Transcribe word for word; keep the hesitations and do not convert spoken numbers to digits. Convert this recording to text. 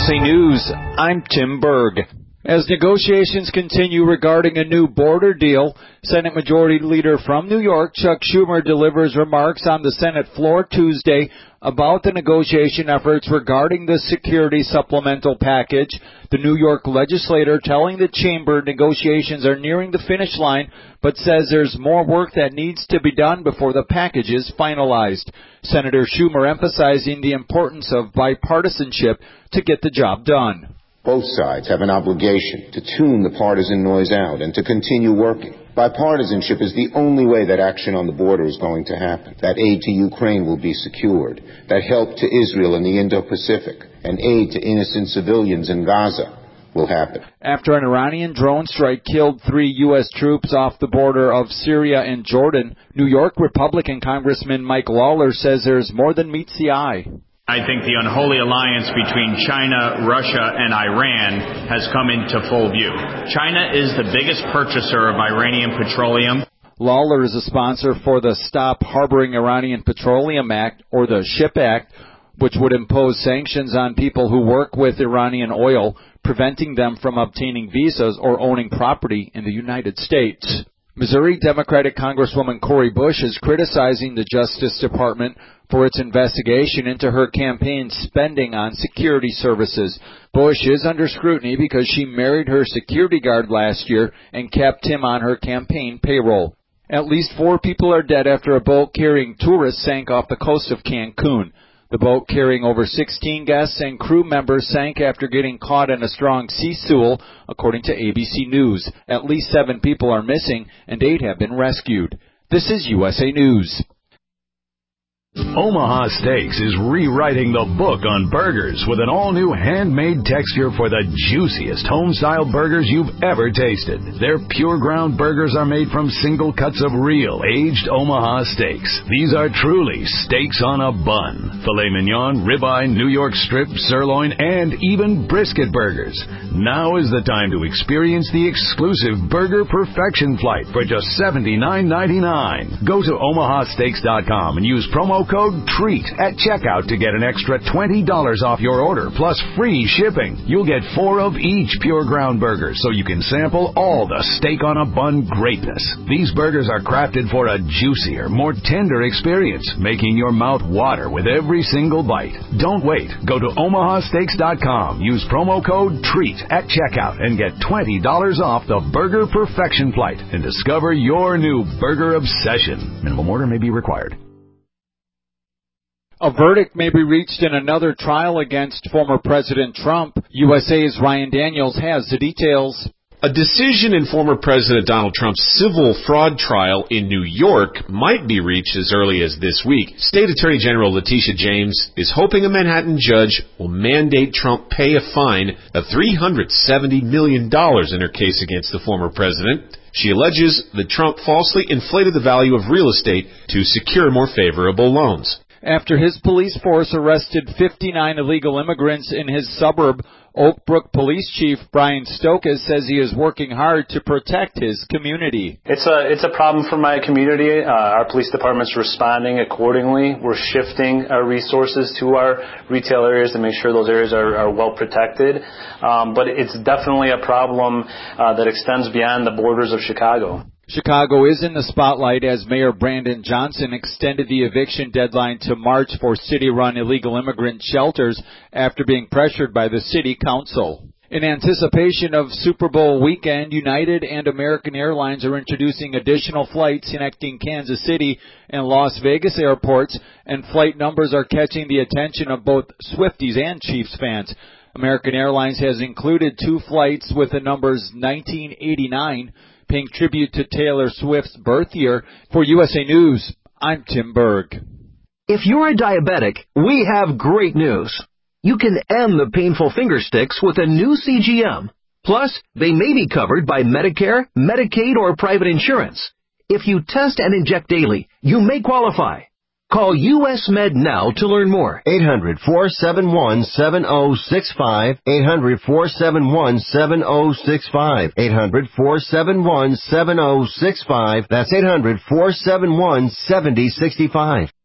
S A News, I'm Tim Berg. As negotiations continue regarding a new border deal, Senate Majority Leader from New York, Chuck Schumer, delivers remarks on the Senate floor Tuesday about the negotiation efforts regarding the security supplemental package. The New York legislator telling the chamber negotiations are nearing the finish line, but says there's more work that needs to be done before the package is finalized. Senator Schumer emphasizing the importance of bipartisanship to get the job done. Both sides have an obligation to tune the partisan noise out and to continue working. Bipartisanship is the only way that action on the border is going to happen, that aid to Ukraine will be secured, that help to Israel in the Indo-Pacific, and aid to innocent civilians in Gaza will happen. After an Iranian drone strike killed three U S troops off the border of Syria and Jordan, New York Republican Congressman Mike Lawler says there's more than meets the eye. I think the unholy alliance between China, Russia, and Iran has come into full view. China is the biggest purchaser of Iranian petroleum. Lawler is a sponsor for the Stop Harboring Iranian Petroleum Act, or the SHIP Act, which would impose sanctions on people who work with Iranian oil, preventing them from obtaining visas or owning property in the United States. Missouri Democratic Congresswoman Cori Bush is criticizing the Justice Department for its investigation into her campaign's spending on security services. Bush is under scrutiny because she married her security guard last year and kept him on her campaign payroll. At least four people are dead after a boat carrying tourists sank off the coast of Cancun. The boat carrying over sixteen guests and crew members sank after getting caught in a strong sea swell, according to A B C News. At least seven people are missing and eight have been rescued. This is U S A News. Omaha Steaks is rewriting the book on burgers with an all-new handmade texture for the juiciest home-style burgers you've ever tasted. Their pure ground burgers are made from single cuts of real, aged Omaha steaks. These are truly steaks on a bun. Filet mignon, ribeye, New York strip, sirloin, and even brisket burgers. Now is the time to experience the exclusive Burger Perfection Flight for just seventy-nine ninety-nine. Go to omaha steaks dot com and use promo code TREAT at checkout to get an extra twenty dollars off your order, plus free shipping. You'll get four of each pure ground burger, so you can sample all the steak on a bun greatness. These burgers are crafted for a juicier, more tender experience, making your mouth water with every single bite. Don't wait. Go to omaha steaks dot com, use promo code TREAT at checkout, and get twenty dollars off the Burger Perfection Flight and discover your new burger obsession. Minimum order may be required. A verdict may be reached in another trial against former President Trump. U S A's Ryan Daniels has the details. A decision in former President Donald Trump's civil fraud trial in New York might be reached as early as this week. State Attorney General Letitia James is hoping a Manhattan judge will mandate Trump pay a fine of three hundred seventy million dollars in her case against the former president. She alleges that Trump falsely inflated the value of real estate to secure more favorable loans. After his police force arrested fifty-nine illegal immigrants in his suburb, Oak Brook Police Chief Brian Stokas says he is working hard to protect his community. It's a it's a problem for my community. Uh, our police department's responding accordingly. We're shifting our resources to our retail areas to make sure those areas are, are well protected. Um, but it's definitely a problem uh, that extends beyond the borders of Chicago. Chicago is in the spotlight as Mayor Brandon Johnson extended the eviction deadline to March for city-run illegal immigrant shelters after being pressured by the city council. In anticipation of Super Bowl weekend, United and American Airlines are introducing additional flights connecting Kansas City and Las Vegas airports, and flight numbers are catching the attention of both Swifties and Chiefs fans. American Airlines has included two flights with the numbers nineteen eighty-nine, paying tribute to Taylor Swift's birth year. For U S A News, I'm Tim Berg. If you're a diabetic, we have great news. You can end the painful finger sticks with a new C G M. Plus, they may be covered by Medicare, Medicaid, or private insurance. If you test and inject daily, you may qualify. Call U S Med now to learn more. eight hundred, four seven one, seven oh six five. eight hundred, four seven one, seven oh six five. eight hundred, four seven one, seven oh six five. That's eight hundred, four seven one, seven oh six five.